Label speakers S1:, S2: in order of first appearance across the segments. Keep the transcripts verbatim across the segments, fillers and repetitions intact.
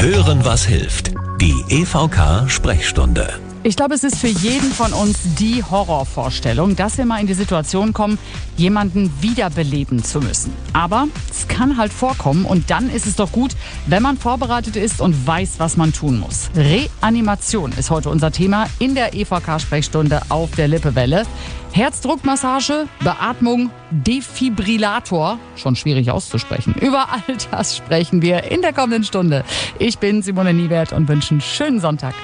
S1: Hören, was hilft. Die E V K-Sprechstunde.
S2: Ich glaube, es ist für jeden von uns die Horrorvorstellung, dass wir mal in die Situation kommen, jemanden wiederbeleben zu müssen. Aber es kann halt vorkommen und dann ist es doch gut, wenn man vorbereitet ist und weiß, was man tun muss. Reanimation ist heute unser Thema in der E V K-Sprechstunde auf der Lippewelle. Herzdruckmassage, Beatmung, Defibrillator, schon schwierig auszusprechen. Über all das sprechen wir in der kommenden Stunde. Ich bin Simone Niewert und wünsche einen schönen Sonntag.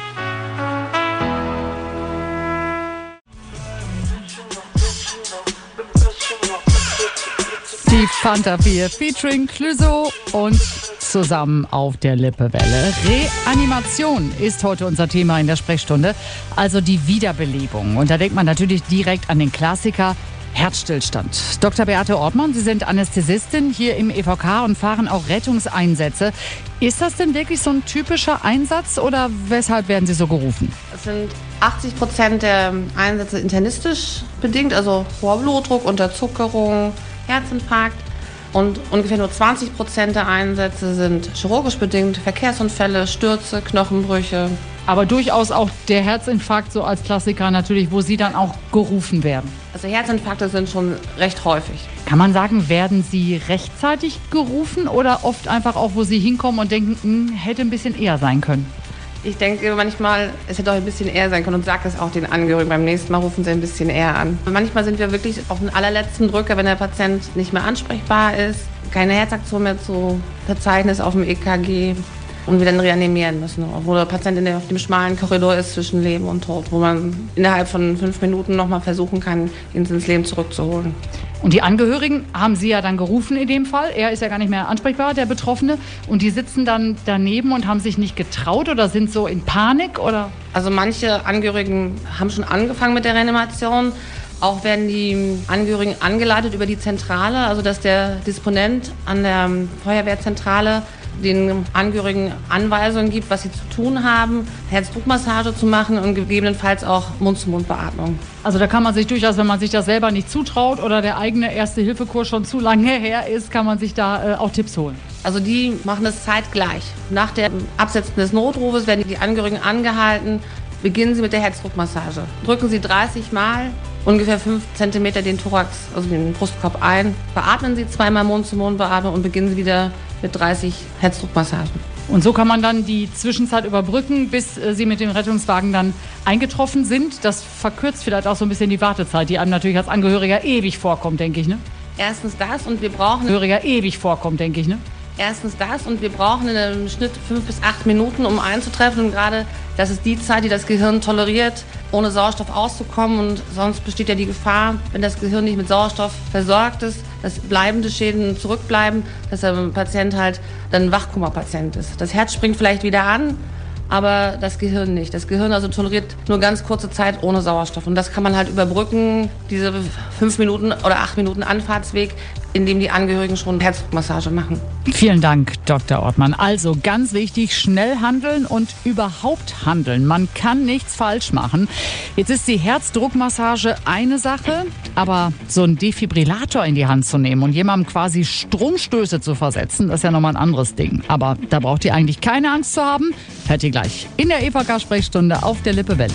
S2: Die Fanta vier featuring Clouseau und zusammen auf der Lippewelle. Reanimation ist heute unser Thema in der Sprechstunde, also die Wiederbelebung. Und da denkt man natürlich direkt an den Klassiker Herzstillstand. Doktor Beate Ortmann, Sie sind Anästhesistin hier im E V K und fahren auch Rettungseinsätze. Ist das denn wirklich so ein typischer Einsatz oder weshalb werden Sie so gerufen?
S3: Es sind achtzig Prozent der Einsätze internistisch bedingt, also hoher Blutdruck, Unterzuckerung, Herzinfarkt. Und ungefähr nur zwanzig Prozent der Einsätze sind chirurgisch bedingt, Verkehrsunfälle, Stürze, Knochenbrüche.
S2: Aber durchaus auch der Herzinfarkt so als Klassiker natürlich, wo Sie dann auch gerufen werden.
S3: Also Herzinfarkte sind schon recht häufig.
S2: Kann man sagen, werden Sie rechtzeitig gerufen oder oft einfach auch, wo Sie hinkommen und denken, hm, hätte ein bisschen eher sein können?
S3: Ich denke manchmal, es hätte auch ein bisschen eher sein können und sage es auch den Angehörigen. Beim nächsten Mal rufen sie ein bisschen eher an. Manchmal sind wir wirklich auf den allerletzten Drücker, wenn der Patient nicht mehr ansprechbar ist, keine Herzaktion mehr zu verzeichnen ist auf dem E K G und wir dann reanimieren müssen. Obwohl der Patient in der, auf dem schmalen Korridor ist zwischen Leben und Tod, wo man innerhalb von fünf Minuten nochmal versuchen kann, ihn ins Leben zurückzuholen.
S2: Und die Angehörigen haben Sie ja dann gerufen in dem Fall. Er ist ja gar nicht mehr ansprechbar, der Betroffene. Und die sitzen dann daneben und haben sich nicht getraut oder sind so in Panik? Oder?
S3: Also manche Angehörigen haben schon angefangen mit der Reanimation. Auch werden die Angehörigen angeleitet über die Zentrale, also dass der Disponent an der Feuerwehrzentrale den Angehörigen Anweisungen gibt, was sie zu tun haben, Herzdruckmassage zu machen und gegebenenfalls auch Mund-zu-Mund-Beatmung.
S2: Also da kann man sich durchaus, wenn man sich das selber nicht zutraut oder der eigene Erste-Hilfe-Kurs schon zu lange her ist, kann man sich da äh, auch Tipps holen.
S3: Also die machen das zeitgleich. Nach dem Absetzen des Notrufes werden die Angehörigen angehalten, beginnen Sie mit der Herzdruckmassage. Drücken Sie dreißig Mal ungefähr fünf Zentimeter den Thorax, also den Brustkorb ein. Beatmen Sie zweimal Mund-zu-Mund-Beatmung und beginnen Sie wieder mit dreißig Herzdruckmassagen.
S2: Und so kann man dann die Zwischenzeit überbrücken, bis äh, Sie mit dem Rettungswagen dann eingetroffen sind. Das verkürzt vielleicht auch so ein bisschen die Wartezeit, die einem natürlich als Angehöriger ewig vorkommt, denke ich, ne?
S3: Erstens das und wir brauchen...
S2: Angehöriger ewig vorkommt, denke ich, ne?
S3: Erstens das und wir brauchen im Schnitt fünf bis acht Minuten, um einzutreffen. Und gerade das ist die Zeit, die das Gehirn toleriert, ohne Sauerstoff auszukommen. Und sonst besteht ja die Gefahr, wenn das Gehirn nicht mit Sauerstoff versorgt ist, dass bleibende Schäden zurückbleiben, dass der Patient halt dann ein Wachkoma-Patient ist. Das Herz springt vielleicht wieder an, aber das Gehirn nicht. Das Gehirn also toleriert nur ganz kurze Zeit ohne Sauerstoff. Und das kann man halt überbrücken, diese fünf Minuten oder acht Minuten Anfahrtsweg, indem die Angehörigen schon Herzdruckmassage machen.
S2: Vielen Dank, Doktor Ortmann. Also ganz wichtig, schnell handeln und überhaupt handeln. Man kann nichts falsch machen. Jetzt ist die Herzdruckmassage eine Sache, aber so einen Defibrillator in die Hand zu nehmen und jemandem quasi Stromstöße zu versetzen, das ist ja nochmal ein anderes Ding. Aber da braucht ihr eigentlich keine Angst zu haben. Hört ihr gleich in der E V K-Sprechstunde auf der Lippewelle.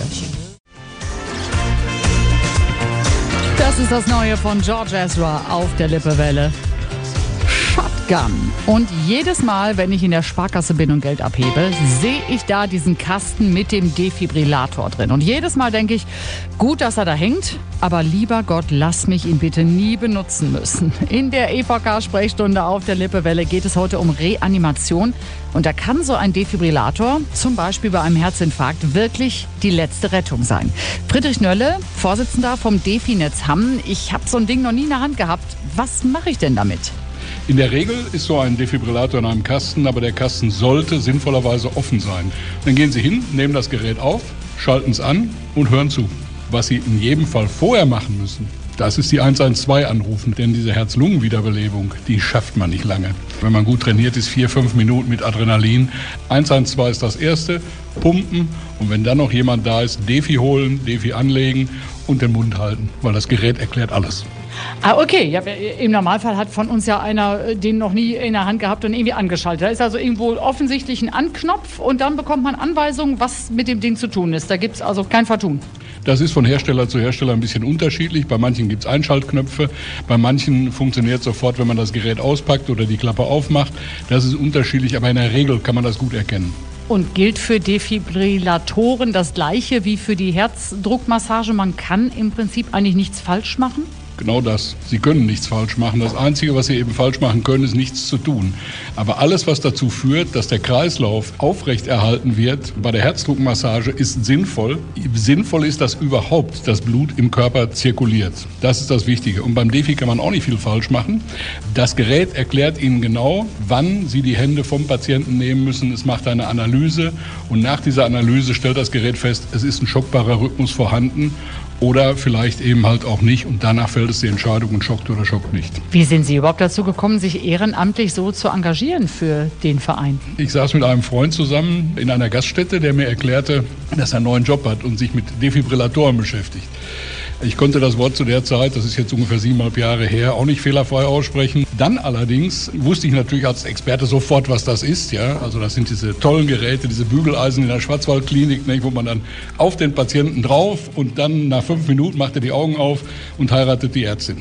S2: Das ist das Neue von George Ezra auf der Lippewelle. Shotgun. Und jedes Mal, wenn ich in der Sparkasse bin und Geld abhebe, sehe ich da diesen Kasten mit dem Defibrillator drin. Und jedes Mal denke ich, gut, dass er da hängt, aber lieber Gott, lass mich ihn bitte nie benutzen müssen. In der E V K-Sprechstunde auf der Lippewelle geht es heute um Reanimation. Und da kann so ein Defibrillator, zum Beispiel bei einem Herzinfarkt, wirklich die letzte Rettung sein. Friedrich Nölle, Vorsitzender vom Definetz Hamm. Ich habe so ein Ding noch nie in der Hand gehabt. Was mache ich denn damit?
S4: In der Regel ist so ein Defibrillator in einem Kasten, aber der Kasten sollte sinnvollerweise offen sein. Dann gehen Sie hin, nehmen das Gerät auf, schalten es an und hören zu. Was Sie in jedem Fall vorher machen müssen, das ist die eins eins zwei anrufen, denn diese Herz-Lungen-Wiederbelebung, die schafft man nicht lange. Wenn man gut trainiert ist, vier, fünf Minuten mit Adrenalin. eins eins zwei ist das Erste, pumpen und wenn dann noch jemand da ist, Defi holen, Defi anlegen und den Mund halten, weil das Gerät erklärt alles.
S2: Ah, okay. Ja, im Normalfall hat von uns ja einer den noch nie in der Hand gehabt und irgendwie angeschaltet. Da ist also irgendwo offensichtlich ein Anknopf und dann bekommt man Anweisungen, was mit dem Ding zu tun ist. Da gibt es also kein Vertun.
S4: Das ist von Hersteller zu Hersteller ein bisschen unterschiedlich. Bei manchen gibt es Einschaltknöpfe, bei manchen funktioniert sofort, wenn man das Gerät auspackt oder die Klappe aufmacht. Das ist unterschiedlich, aber in der Regel kann man das gut erkennen.
S2: Und gilt für Defibrillatoren das Gleiche wie für die Herzdruckmassage? Man kann im Prinzip eigentlich nichts falsch machen?
S4: Genau das. Sie können nichts falsch machen. Das Einzige, was Sie eben falsch machen können, ist nichts zu tun. Aber alles, was dazu führt, dass der Kreislauf aufrechterhalten wird bei der Herzdruckmassage, ist sinnvoll. Sinnvoll ist, dass überhaupt das Blut im Körper zirkuliert. Das ist das Wichtige. Und beim Defi kann man auch nicht viel falsch machen. Das Gerät erklärt Ihnen genau, wann Sie die Hände vom Patienten nehmen müssen. Es macht eine Analyse und nach dieser Analyse stellt das Gerät fest, es ist ein schockbarer Rhythmus vorhanden. Oder vielleicht eben halt auch nicht. Und danach fällt es die Entscheidung und schockt oder schockt nicht.
S2: Wie sind Sie überhaupt dazu gekommen, sich ehrenamtlich so zu engagieren für den Verein?
S4: Ich saß mit einem Freund zusammen in einer Gaststätte, der mir erklärte, dass er einen neuen Job hat und sich mit Defibrillatoren beschäftigt. Ich konnte das Wort zu der Zeit, das ist jetzt ungefähr siebeneinhalb Jahre her, auch nicht fehlerfrei aussprechen. Dann allerdings wusste ich natürlich als Experte sofort, was das ist. Ja? Also das sind diese tollen Geräte, diese Bügeleisen in der Schwarzwaldklinik, ne, wo man dann auf den Patienten drauf und dann nach fünf Minuten macht er die Augen auf und heiratet die Ärztin.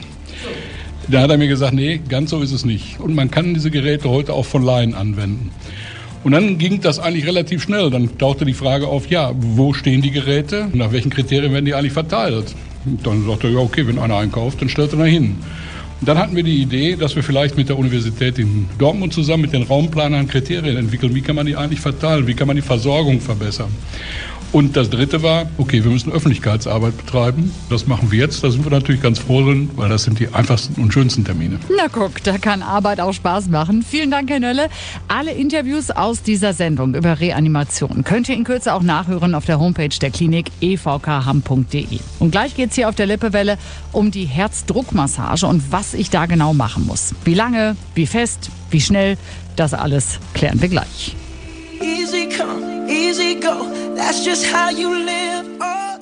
S4: Da hat er mir gesagt, nee, ganz so ist es nicht. Und man kann diese Geräte heute auch von Laien anwenden. Und dann ging das eigentlich relativ schnell. Dann tauchte die Frage auf, ja, wo stehen die Geräte? Nach welchen Kriterien werden die eigentlich verteilt? Und dann sagte er, ja, okay, wenn einer einkauft, dann stellt er da hin. Und dann hatten wir die Idee, dass wir vielleicht mit der Universität in Dortmund zusammen mit den Raumplanern Kriterien entwickeln. Wie kann man die eigentlich verteilen? Wie kann man die Versorgung verbessern? Und das Dritte war, okay, wir müssen Öffentlichkeitsarbeit betreiben. Das machen wir jetzt. Da sind wir natürlich ganz froh drin, weil das sind die einfachsten und schönsten Termine.
S2: Na guck, da kann Arbeit auch Spaß machen. Vielen Dank, Herr Nölle. Alle Interviews aus dieser Sendung über Reanimation könnt ihr in Kürze auch nachhören auf der Homepage der Klinik e v k hamm punkt d e. Und gleich geht's hier auf der Lippewelle um die Herzdruckmassage und was ich da genau machen muss. Wie lange, wie fest, wie schnell, das alles klären wir gleich.
S5: Easy come, easy go, that's just how you live. Oh,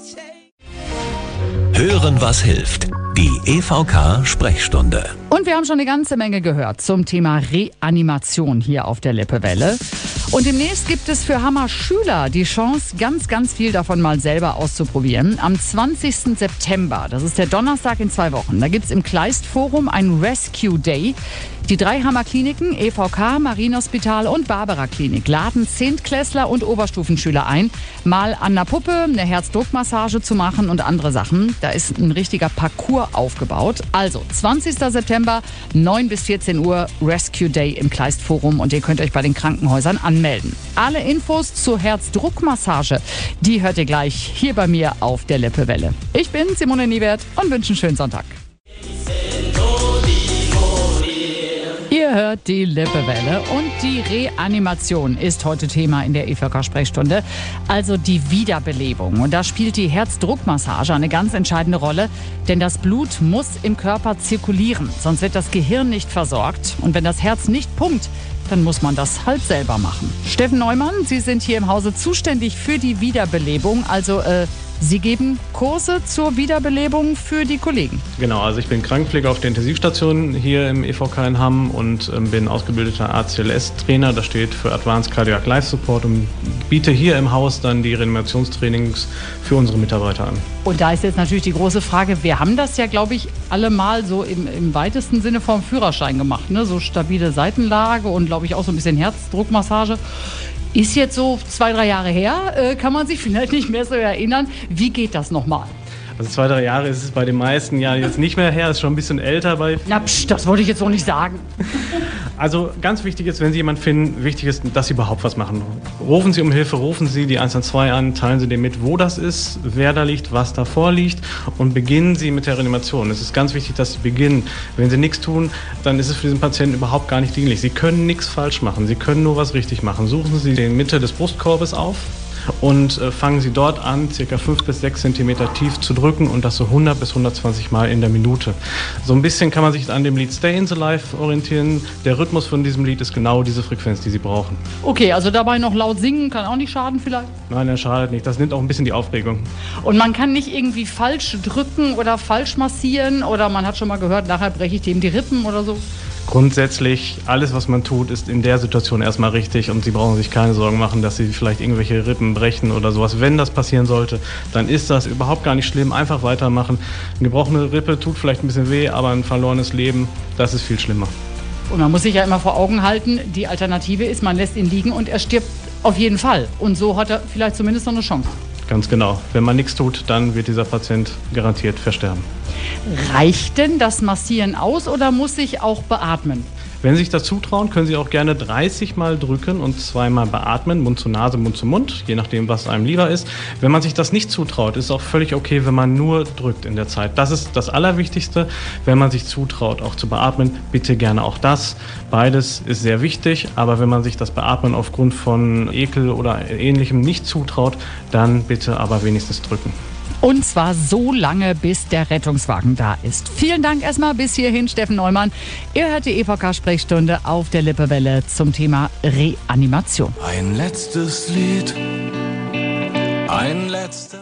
S5: take.
S1: Hören, was hilft. Die E V K-Sprechstunde.
S2: Und wir haben schon eine ganze Menge gehört zum Thema Reanimation hier auf der Lippewelle. Und demnächst gibt es für Hammer Schüler die Chance, ganz, ganz viel davon mal selber auszuprobieren. Am zwanzigsten September, das ist der Donnerstag in zwei Wochen, da gibt es im Kleist-Forum einen Rescue Day. Die drei Hammer-Kliniken, E V K, Marienhospital und Barbara Klinik, laden Zehntklässler und Oberstufenschüler ein, mal an der Puppe eine Herzdruckmassage zu machen und andere Sachen. Da ist ein richtiger Parcours aufgebaut. Also, zwanzigsten September, neun bis vierzehn Uhr, Rescue Day im Kleist-Forum und ihr könnt euch bei den Krankenhäusern anmelden. Alle Infos zur Herzdruckmassage, die hört ihr gleich hier bei mir auf der Lippewelle. Ich bin Simone Niewert und wünsche einen schönen Sonntag. Ihr hört die Lippewelle und die Reanimation ist heute Thema in der E V K-Sprechstunde, also die Wiederbelebung. Und da spielt die Herzdruckmassage eine ganz entscheidende Rolle, denn das Blut muss im Körper zirkulieren, sonst wird das Gehirn nicht versorgt. Und wenn das Herz nicht pumpt, dann muss man das halt selber machen. Steffen Neumann, Sie sind hier im Hause zuständig für die Wiederbelebung, also äh, Sie geben Kurse zur Wiederbelebung für die Kollegen.
S6: Genau, also ich bin Krankenpfleger auf der Intensivstation hier im E V K in Hamm und ähm, bin ausgebildeter A C L S-Trainer. Das steht für Advanced Cardiac Life Support und biete hier im Haus dann die Reanimationstrainings für unsere Mitarbeiter an.
S2: Und da ist jetzt natürlich die große Frage, wir haben das ja, glaube ich, alle mal so im, im weitesten Sinne vom Führerschein gemacht, ne? So stabile Seitenlage und, glaube ich, auch so ein bisschen Herzdruckmassage. Ist jetzt so zwei, drei Jahre her, äh, kann man sich vielleicht nicht mehr so erinnern. Wie geht das nochmal?
S6: Also zwei, drei Jahre ist es bei den meisten ja jetzt nicht mehr her, ist schon ein bisschen älter bei...
S2: Na psch, das wollte ich jetzt noch nicht sagen.
S6: Also ganz wichtig ist, wenn Sie jemanden finden, wichtig ist, dass Sie überhaupt was machen. Rufen Sie um Hilfe, rufen Sie die eins eins zwei an, teilen Sie dem mit, wo das ist, wer da liegt, was davor liegt und beginnen Sie mit der Reanimation. Es ist ganz wichtig, dass Sie beginnen. Wenn Sie nichts tun, dann ist es für diesen Patienten überhaupt gar nicht dienlich. Sie können nichts falsch machen, Sie können nur was richtig machen. Suchen Sie die Mitte des Brustkorbes auf. und äh, fangen Sie dort an, circa fünf bis sechs Zentimeter tief zu drücken und das so hundert bis hundertzwanzig Mal in der Minute. So ein bisschen kann man sich an dem Lied Stay in the Life orientieren. Der Rhythmus von diesem Lied ist genau diese Frequenz, die Sie brauchen.
S2: Okay, also dabei noch laut singen kann auch nicht schaden vielleicht?
S6: Nein, das schadet nicht. Das nimmt auch ein bisschen die Aufregung.
S2: Und man kann nicht irgendwie falsch drücken oder falsch massieren oder man hat schon mal gehört, nachher breche ich dem die Rippen oder so?
S6: Grundsätzlich, alles, was man tut, ist in der Situation erstmal richtig und Sie brauchen sich keine Sorgen machen, dass Sie vielleicht irgendwelche Rippen brechen oder sowas. Wenn das passieren sollte, dann ist das überhaupt gar nicht schlimm. Einfach weitermachen. Eine gebrochene Rippe tut vielleicht ein bisschen weh, aber ein verlorenes Leben, das ist viel schlimmer.
S2: Und man muss sich ja immer vor Augen halten, die Alternative ist, man lässt ihn liegen und er stirbt auf jeden Fall. Und so hat er vielleicht zumindest noch eine Chance.
S6: Ganz genau. Wenn man nichts tut, dann wird dieser Patient garantiert versterben.
S2: Reicht denn das Massieren aus oder muss ich auch beatmen?
S6: Wenn Sie sich das zutrauen, können Sie auch gerne dreißig Mal drücken und zweimal beatmen, Mund zu Nase, Mund zu Mund, je nachdem, was einem lieber ist. Wenn man sich das nicht zutraut, ist es auch völlig okay, wenn man nur drückt in der Zeit. Das ist das Allerwichtigste, wenn man sich zutraut, auch zu beatmen, bitte gerne auch das. Beides ist sehr wichtig, aber wenn man sich das Beatmen aufgrund von Ekel oder Ähnlichem nicht zutraut, dann bitte aber wenigstens drücken.
S2: Und zwar so lange, bis der Rettungswagen da ist. Vielen Dank erstmal bis hierhin, Steffen Neumann. Ihr hört die E V K-Sprechstunde auf der Lippewelle zum Thema Reanimation.
S1: Ein letztes Lied, ein letzter.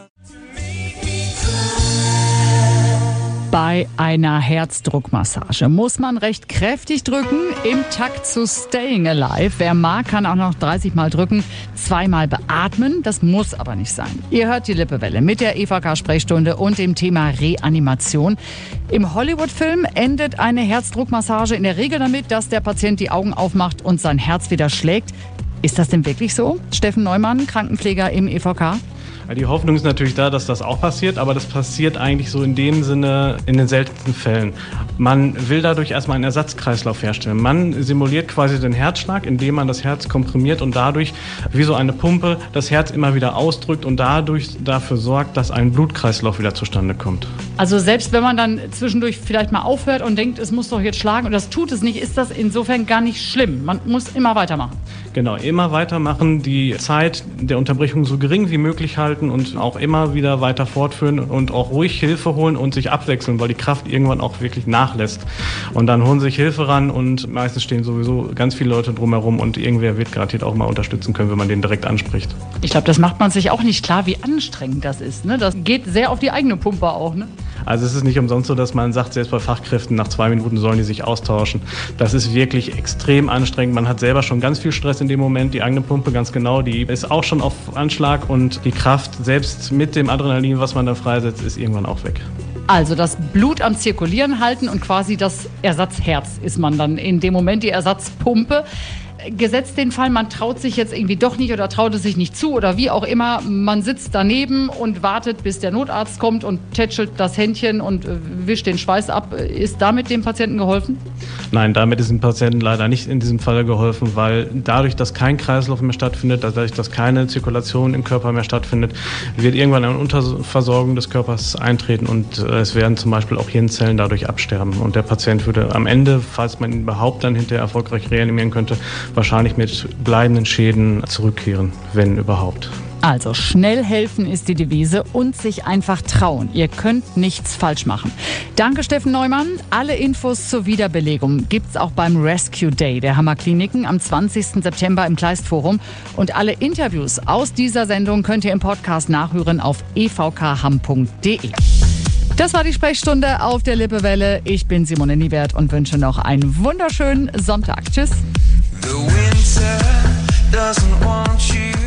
S2: Bei einer Herzdruckmassage muss man recht kräftig drücken, im Takt zu Staying Alive. Wer mag, kann auch noch dreißig Mal drücken, zweimal beatmen. Das muss aber nicht sein. Ihr hört die Lippewelle mit der E V K-Sprechstunde und dem Thema Reanimation. Im Hollywood-Film endet eine Herzdruckmassage in der Regel damit, dass der Patient die Augen aufmacht und sein Herz wieder schlägt. Ist das denn wirklich so? Steffen Neumann, Krankenpfleger im E V K.
S6: Die Hoffnung ist natürlich da, dass das auch passiert, aber das passiert eigentlich so in dem Sinne in den seltensten Fällen. Man will dadurch erstmal einen Ersatzkreislauf herstellen. Man simuliert quasi den Herzschlag, indem man das Herz komprimiert und dadurch wie so eine Pumpe das Herz immer wieder ausdrückt und dadurch dafür sorgt, dass ein Blutkreislauf wieder zustande kommt.
S2: Also selbst wenn man dann zwischendurch vielleicht mal aufhört und denkt, es muss doch jetzt schlagen und das tut es nicht, ist das insofern gar nicht schlimm. Man muss immer weitermachen.
S6: Genau, immer weitermachen, die Zeit der Unterbrechung so gering wie möglich halten und auch immer wieder weiter fortführen und auch ruhig Hilfe holen und sich abwechseln, weil die Kraft irgendwann auch wirklich nachlässt. Und dann holen sie sich Hilfe ran und meistens stehen sowieso ganz viele Leute drumherum und irgendwer wird garantiert auch mal unterstützen können, wenn man den direkt anspricht.
S2: Ich glaube, das macht man sich auch nicht klar, wie anstrengend das ist. Ne? Das geht sehr auf die eigene Pumpe auch. Ne?
S6: Also es ist nicht umsonst so, dass man sagt, selbst bei Fachkräften, nach zwei Minuten sollen die sich austauschen. Das ist wirklich extrem anstrengend. Man hat selber schon ganz viel Stress in dem Moment. Die eigene Pumpe, ganz genau, die ist auch schon auf Anschlag und die Kraft, selbst mit dem Adrenalin, was man da freisetzt, ist irgendwann auch weg.
S2: Also das Blut am Zirkulieren halten und quasi das Ersatzherz ist man dann in dem Moment, die Ersatzpumpe. Gesetzt den Fall, man traut sich jetzt irgendwie doch nicht oder traut es sich nicht zu oder wie auch immer, man sitzt daneben und wartet, bis der Notarzt kommt und tätschelt das Händchen und wischt den Schweiß ab. Ist damit dem Patienten geholfen?
S6: Nein, damit ist dem Patienten leider nicht in diesem Fall geholfen, weil dadurch, dass kein Kreislauf mehr stattfindet, dadurch, dass keine Zirkulation im Körper mehr stattfindet, wird irgendwann eine Unterversorgung des Körpers eintreten und es werden zum Beispiel auch Hirnzellen dadurch absterben. Und der Patient würde am Ende, falls man ihn überhaupt dann hinterher erfolgreich reanimieren könnte, wahrscheinlich mit bleibenden Schäden zurückkehren, wenn überhaupt.
S2: Also schnell helfen ist die Devise und sich einfach trauen. Ihr könnt nichts falsch machen. Danke, Steffen Neumann. Alle Infos zur Wiederbelegung gibt's auch beim Rescue Day der Hammerkliniken am zwanzigsten September im Kleistforum. Und alle Interviews aus dieser Sendung könnt ihr im Podcast nachhören auf e v k ham punkt d e. Das war die Sprechstunde auf der Lippewelle. Ich bin Simone Niewert und wünsche noch einen wunderschönen Sonntag. Tschüss.
S5: The winter doesn't want you.